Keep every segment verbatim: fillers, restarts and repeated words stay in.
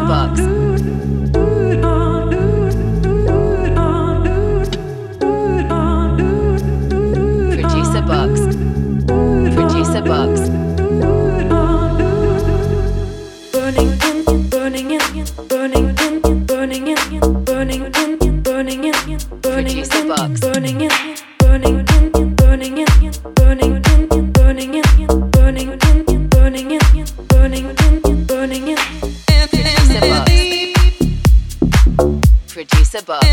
Box. Producer Box. Producer Box. Burning in, burning in, burning in, burning in, burning in, burning in, Producer Box. burning in, burning in, burning in, burning in, burning in, burning in, burning in, burning in, burning in. Producer Box. Producer Box.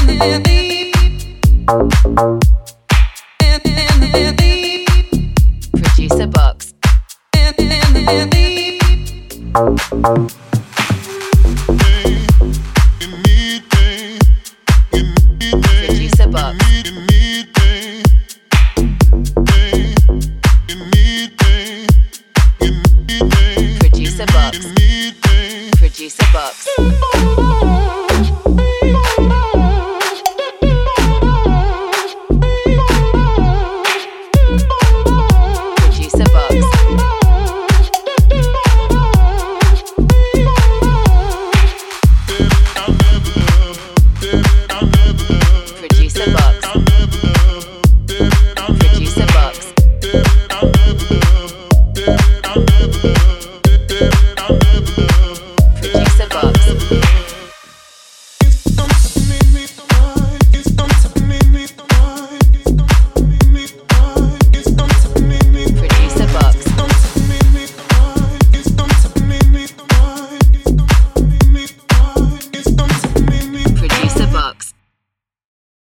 Producer Box. Producer Box. Producer Box. Producer Box.